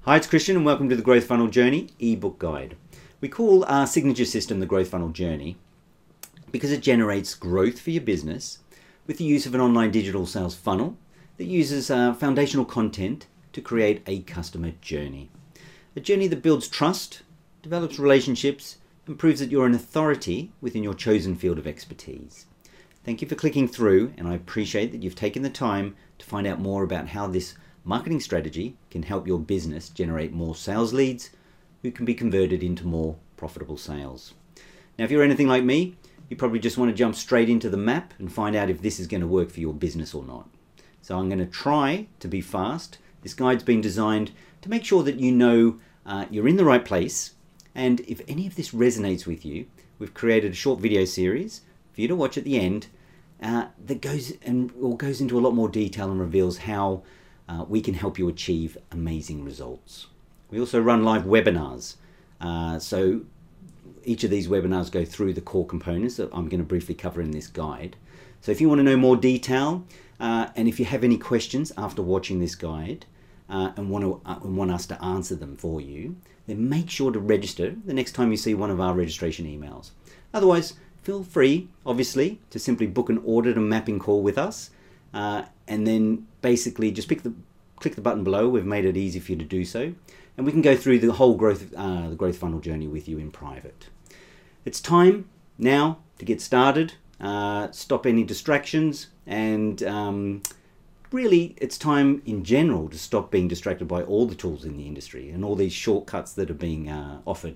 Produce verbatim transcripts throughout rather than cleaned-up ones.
Hi, it's Christian and welcome to the Growth Funnel Journey ebook guide. We call our signature system the Growth Funnel Journey because it generates growth for your business with the use of an online digital sales funnel that uses uh, foundational content to create a customer journey. A journey that builds trust, develops relationships, and proves that you're an authority within your chosen field of expertise. Thank you for clicking through, and I appreciate that you've taken the time to find out more about how this marketing strategy can help your business generate more sales leads who can be converted into more profitable sales. Now, if you're anything like me, you probably just want to jump straight into the map and find out if this is going to work for your business or not. So I'm going to try to be fast. This guide's been designed to make sure that you know uh, you're in the right place, and if any of this resonates with you, we've created a short video series for you to watch at the end uh, that goes and or goes into a lot more detail and reveals how Uh, we can help you achieve amazing results. We also run live webinars. Uh, so each of these webinars go through the core components that I'm going to briefly cover in this guide. So if you want to know more detail uh, and if you have any questions after watching this guide uh, and, want to, uh, and want us to answer them for you, then make sure to register the next time you see one of our registration emails. Otherwise, feel free, obviously, to simply book an audit and mapping call with us. Uh, and then basically just pick the, click the button below. We've made it easy for you to do so. And we can go through the whole growth, uh, the growth funnel journey with you in private. It's time now to get started. Uh, stop any distractions. And um, really, it's time in general to stop being distracted by all the tools in the industry and all these shortcuts that are being uh, offered.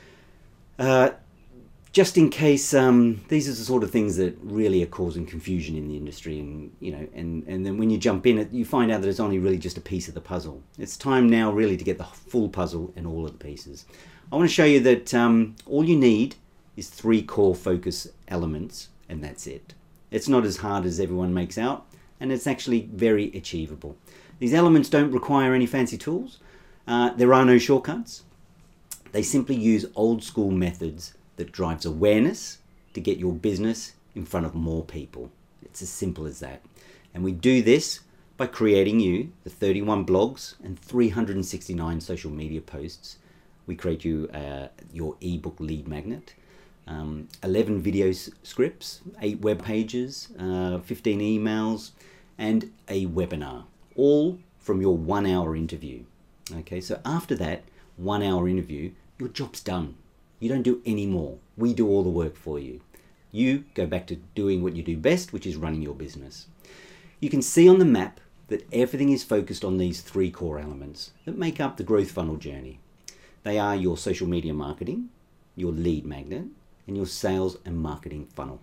Uh, Just in case, um, these are the sort of things that really are causing confusion in the industry, and you know, and and then when you jump in, it you find out that it's only really just a piece of the puzzle. It's time now, really, to get the full puzzle and all of the pieces. I want to show you that um, all you need is three core focus elements, and that's it. It's not as hard as everyone makes out, and it's actually very achievable. These elements don't require any fancy tools. Uh, there are no shortcuts. They simply use old school methods that drives awareness to get your business in front of more people. It's as simple as that. And we do this by creating you the thirty-one blogs and three hundred sixty-nine social media posts. We create you uh, your ebook lead magnet, um, eleven video scripts, eight web pages, uh, fifteen emails, and a webinar, all from your one hour interview. Okay, so after that one hour interview, your job's done. You don't do any more. We do all the work for you. You go back to doing what you do best, which is running your business. You can see on the map that everything is focused on these three core elements that make up the growth funnel journey. They are your social media marketing, your lead magnet, and your sales and marketing funnel.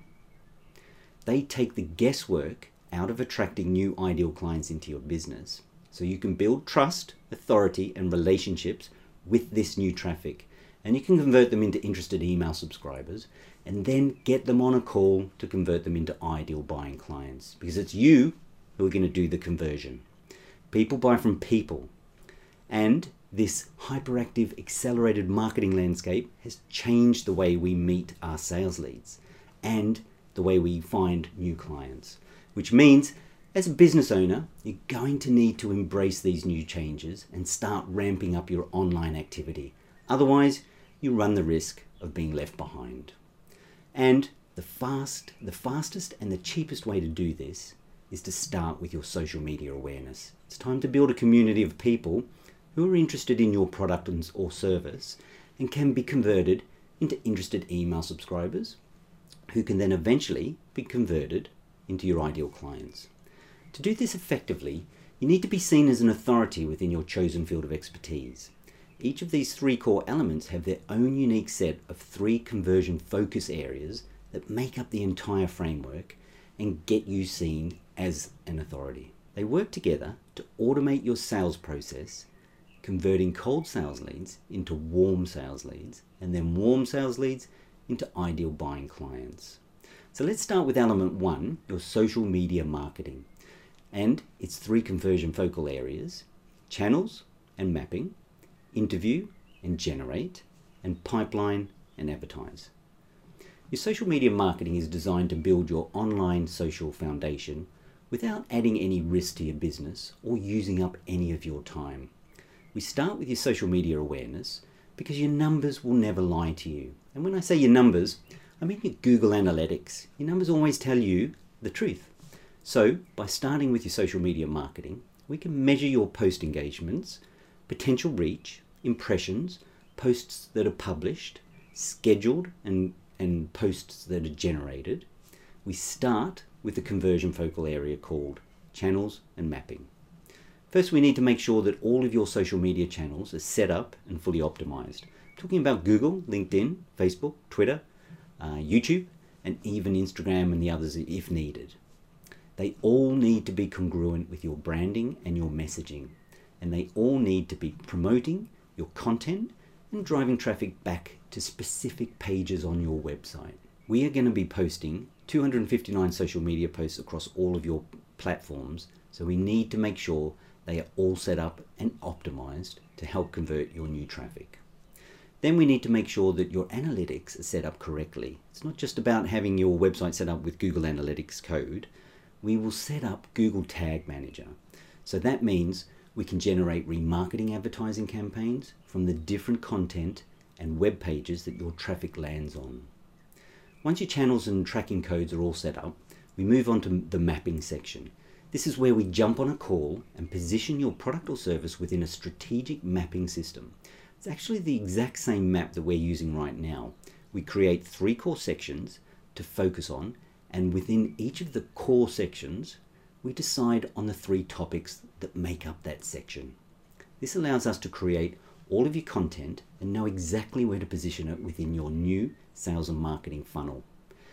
They take the guesswork out of attracting new ideal clients into your business, so you can build trust, authority, and relationships with this new traffic. And you can convert them into interested email subscribers and then get them on a call to convert them into ideal buying clients, because it's you who are going to do the conversion. People buy from people, and this hyperactive, accelerated marketing landscape has changed the way we meet our sales leads and the way we find new clients, which means as a business owner, you're going to need to embrace these new changes and start ramping up your online activity. Otherwise, you run the risk of being left behind. And the fast, the fastest and the cheapest way to do this is to start with your social media awareness. It's time to build a community of people who are interested in your product or service and can be converted into interested email subscribers who can then eventually be converted into your ideal clients. To do this effectively, you need to be seen as an authority within your chosen field of expertise. Each of these three core elements have their own unique set of three conversion focus areas that make up the entire framework and get you seen as an authority. They work together to automate your sales process, converting cold sales leads into warm sales leads, and then warm sales leads into ideal buying clients. So let's start with element one, your social media marketing, and its three conversion focal areas: channels and mapping, interview and generate, and pipeline and advertise. Your social media marketing is designed to build your online social foundation without adding any risk to your business or using up any of your time. We start with your social media awareness because your numbers will never lie to you. And when I say your numbers, I mean your Google Analytics. Your numbers always tell you the truth. So by starting with your social media marketing, we can measure your post engagements, potential reach, impressions, posts that are published, scheduled, and, and posts that are generated. We start with the conversion focal area called channels and mapping. First, we need to make sure that all of your social media channels are set up and fully optimized. I'm talking about Google, LinkedIn, Facebook, Twitter, uh, YouTube, and even Instagram and the others if needed. They all need to be congruent with your branding and your messaging, and they all need to be promoting your content and driving traffic back to specific pages on your website. We are going to be posting two hundred fifty-nine social media posts across all of your platforms, so we need to make sure they are all set up and optimized to help convert your new traffic. Then we need to make sure that your analytics are set up correctly. It's not just about having your website set up with Google Analytics code. We will set up Google Tag Manager. So that means we can generate remarketing advertising campaigns from the different content and web pages that your traffic lands on. Once your channels and tracking codes are all set up, we move on to the mapping section. This is where we jump on a call and position your product or service within a strategic mapping system. It's actually the exact same map that we're using right now. We create three core sections to focus on, and within each of the core sections, we decide on the three topics that make up that section. This allows us to create all of your content and know exactly where to position it within your new sales and marketing funnel.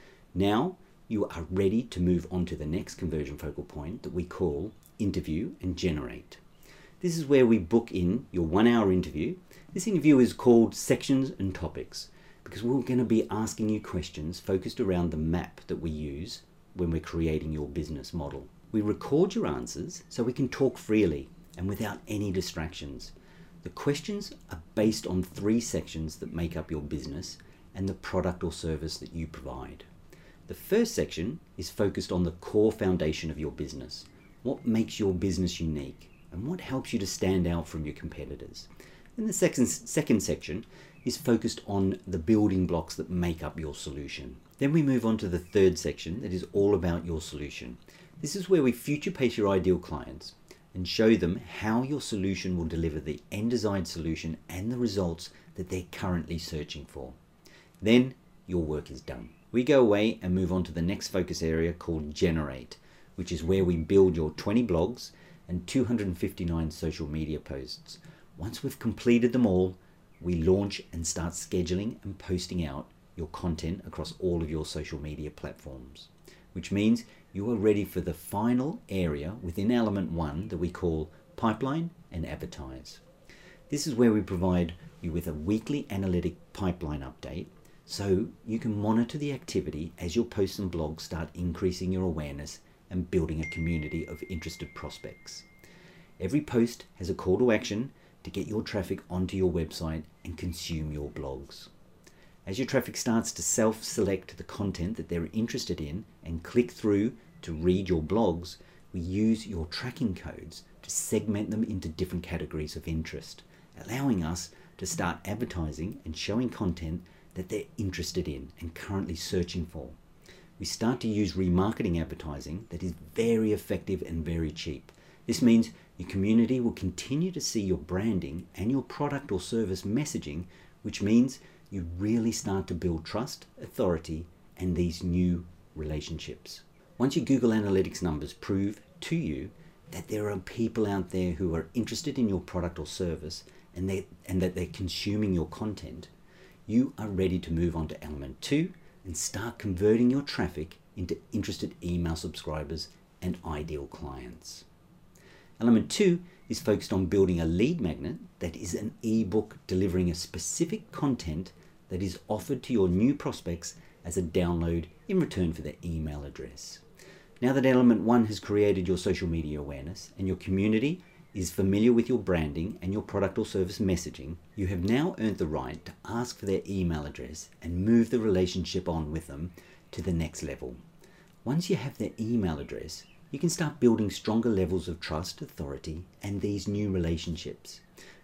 Now you are ready to move on to the next conversion focal point that we call interview and generate. This is where we book in your one hour interview. This interview is called sections and topics, because we're going to be asking you questions focused around the map that we use when we're creating your business model. We record your answers so we can talk freely and without any distractions. The questions are based on three sections that make up your business and the product or service that you provide. The first section is focused on the core foundation of your business. What makes your business unique and what helps you to stand out from your competitors? And the second, second section is focused on the building blocks that make up your solution. Then we move on to the third section that is all about your solution. This is where we future pace your ideal clients and show them how your solution will deliver the end desired solution and the results that they're currently searching for. Then your work is done. We go away and move on to the next focus area called generate, which is where we build your twenty blogs and two hundred fifty-nine social media posts. Once we've completed them all, we launch and start scheduling and posting out your content across all of your social media platforms, which means you are ready for the final area within element one that we call pipeline and advertise. This is where we provide you with a weekly analytic pipeline update so you can monitor the activity as your posts and blogs start increasing your awareness and building a community of interested prospects. Every post has a call to action to get your traffic onto your website and consume your blogs. As your traffic starts to self-select the content that they're interested in and click through to read your blogs, we use your tracking codes to segment them into different categories of interest, allowing us to start advertising and showing content that they're interested in and currently searching for. We start to use remarketing advertising that is very effective and very cheap. This means your community will continue to see your branding and your product or service messaging, which means you really start to build trust, authority, and these new relationships. Once your Google Analytics numbers prove to you that there are people out there who are interested in your product or service and, they, and that they're consuming your content, you are ready to move on to element two and start converting your traffic into interested email subscribers and ideal clients. Element two is focused on building a lead magnet that is an ebook delivering a specific content that is offered to your new prospects as a download in return for their email address. Now that element one has created your social media awareness and your community is familiar with your branding and your product or service messaging, you have now earned the right to ask for their email address and move the relationship on with them to the next level. Once you have their email address, you can start building stronger levels of trust, authority, and these new relationships.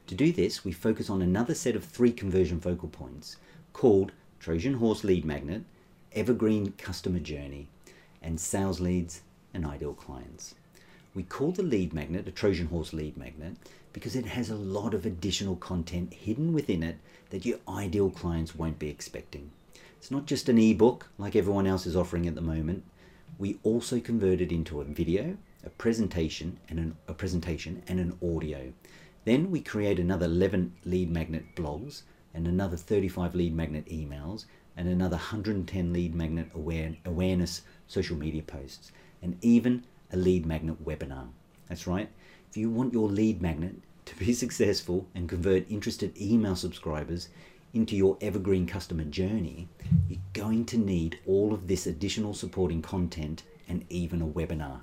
To do this, we focus on another set of three conversion focal points called Trojan Horse Lead Magnet, Evergreen Customer Journey, and Sales Leads and Ideal Clients. We call the lead magnet a Trojan Horse lead magnet because it has a lot of additional content hidden within it that your ideal clients won't be expecting. It's not just an ebook like everyone else is offering at the moment. We also convert it into a video, a presentation, and an, a presentation and an audio. Then we create another eleven lead magnet blogs and another thirty-five lead magnet emails and another one hundred ten lead magnet aware, awareness social media posts, and even a lead magnet webinar. That's right. If you want your lead magnet to be successful and convert interested email subscribers into your evergreen customer journey, you're going to need all of this additional supporting content and even a webinar.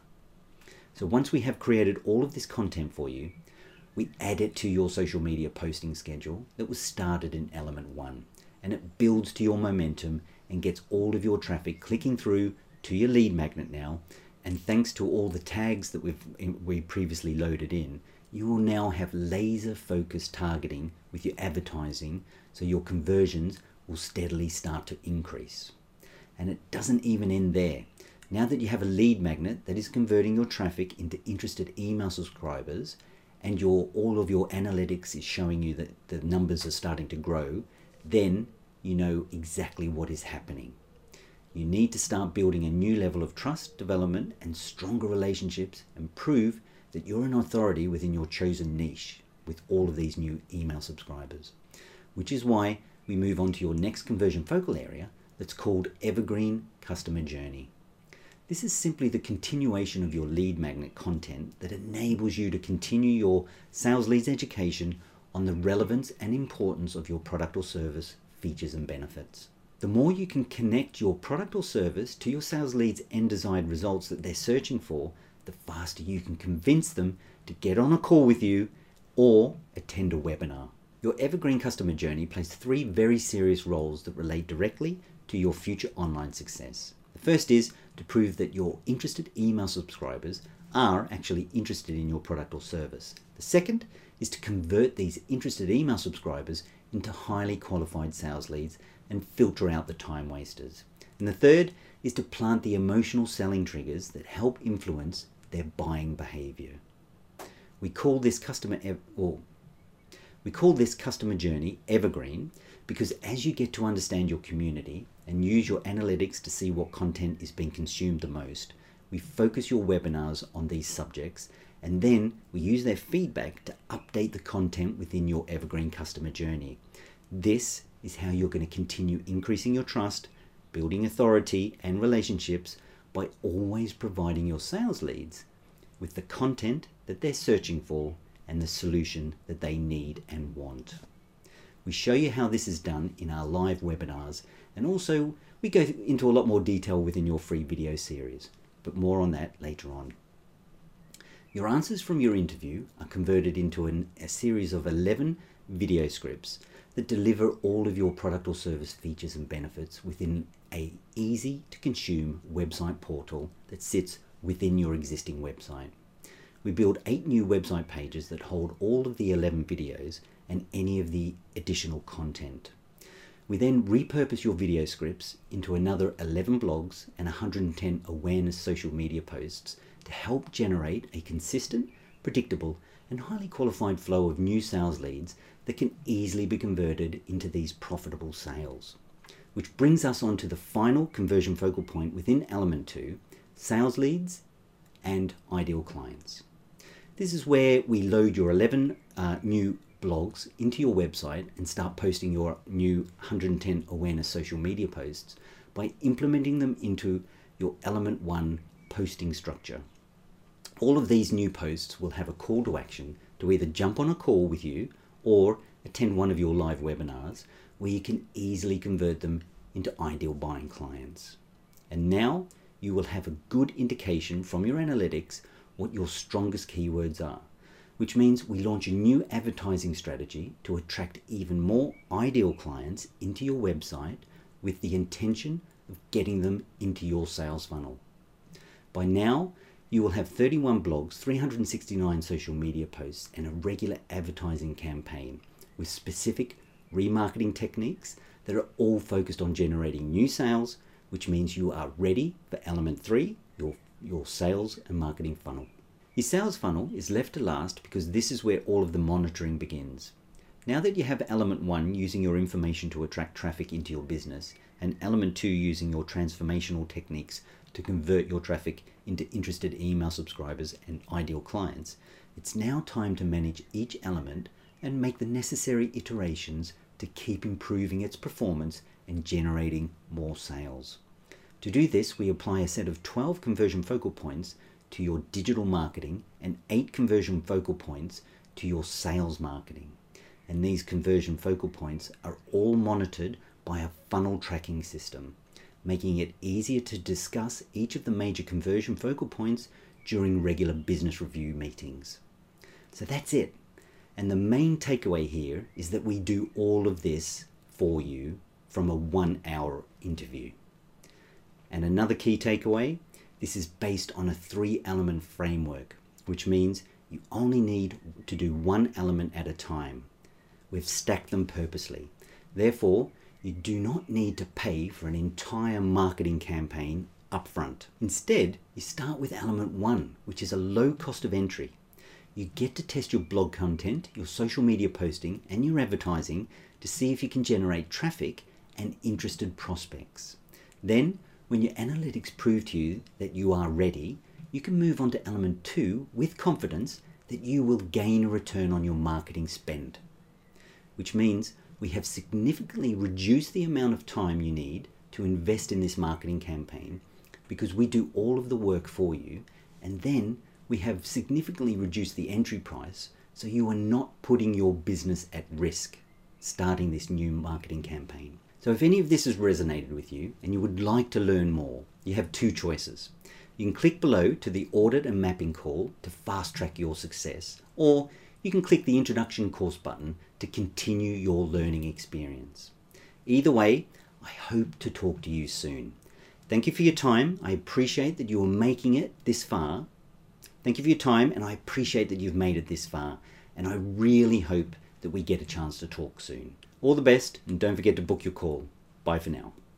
So once we have created all of this content for you, we add it to your social media posting schedule that was started in element one, and it builds to your momentum and gets all of your traffic clicking through to your lead magnet now. And thanks to all the tags that we've we previously loaded in, you will now have laser focused targeting with your advertising, so your conversions will steadily start to increase. And it doesn't even end there. Now that you have a lead magnet that is converting your traffic into interested email subscribers, and your all of your analytics is showing you that the numbers are starting to grow, then you know exactly what is happening. You need to start building a new level of trust development and stronger relationships and prove that you're an authority within your chosen niche with all of these new email subscribers. Which is why we move on to your next conversion focal area that's called Evergreen Customer Journey. This is simply the continuation of your lead magnet content that enables you to continue your sales leads education on the relevance and importance of your product or service, features and benefits. The more you can connect your product or service to your sales leads' end desired results that they're searching for, the faster you can convince them to get on a call with you or attend a webinar. Your Evergreen Customer Journey plays three very serious roles that relate directly to your future online success. The first is to prove that your interested email subscribers are actually interested in your product or service. The second is to convert these interested email subscribers into highly qualified sales leads and filter out the time wasters. And the third is to plant the emotional selling triggers that help influence their buying behavior. We call this customer ev- or we call this customer journey evergreen because as you get to understand your community and use your analytics to see what content is being consumed the most, we focus your webinars on these subjects, and then we use their feedback to update the content within your evergreen customer journey. This is how you're going to continue increasing your trust, building authority and relationships by always providing your sales leads with the content that they're searching for and the solution that they need and want. We show you how this is done in our live webinars, and also we go into a lot more detail within your free video series, but more on that later on. Your answers from your interview are converted into an, a series of eleven video scripts that deliver all of your product or service features and benefits within a easy to consume website portal that sits within your existing website. We build eight new website pages that hold all of the eleven videos and any of the additional content. We then repurpose your video scripts into another eleven blogs and one hundred ten awareness social media posts to help generate a consistent, predictable, and highly qualified flow of new sales leads that can easily be converted into these profitable sales. Which brings us on to the final conversion focal point within element two, sales leads and ideal clients. This is where we load your eleven uh, new blogs into your website and start posting your new one hundred ten awareness social media posts by implementing them into your element one posting structure. All of these new posts will have a call to action to either jump on a call with you or attend one of your live webinars where you can easily convert them into ideal buying clients. And now you will have a good indication from your analytics what your strongest keywords are, which means we launch a new advertising strategy to attract even more ideal clients into your website with the intention of getting them into your sales funnel. By now, You will have thirty-one blogs, three hundred sixty-nine social media posts, and a regular advertising campaign with specific remarketing techniques that are all focused on generating new sales, which means you are ready for element three, your, your sales and marketing funnel. Your sales funnel is left to last because this is where all of the monitoring begins. Now that you have element one, using your information to attract traffic into your business, and element two, using your transformational techniques to convert your traffic into interested email subscribers and ideal clients, it's now time to manage each element and make the necessary iterations to keep improving its performance and generating more sales. To do this, we apply a set of twelve conversion focal points to your digital marketing and eight conversion focal points to your sales marketing. And these conversion focal points are all monitored by a funnel tracking system, making it easier to discuss each of the major conversion focal points during regular business review meetings. So that's it. And the main takeaway here is that we do all of this for you from a one hour interview. And another key takeaway, this is based on a three element framework, which means you only need to do one element at a time. We've stacked them purposely. Therefore, you do not need to pay for an entire marketing campaign upfront. Instead, you start with element one, which is a low cost of entry. You get to test your blog content, your social media posting, and your advertising to see if you can generate traffic and interested prospects. Then, when your analytics prove to you that you are ready, you can move on to element two with confidence that you will gain a return on your marketing spend, which means we have significantly reduced the amount of time you need to invest in this marketing campaign because we do all of the work for you, and then we have significantly reduced the entry price so you are not putting your business at risk starting this new marketing campaign. So if any of this has resonated with you and you would like to learn more, you have two choices. You can click below to the audit and mapping call to fast track your success, or you can click the introduction course button to continue your learning experience. Either way, I hope to talk to you soon. Thank you for your time. I appreciate that you are making it this far. Thank you for your time, and I appreciate that you've made it this far. And I really hope that we get a chance to talk soon. All the best, and don't forget to book your call. Bye for now.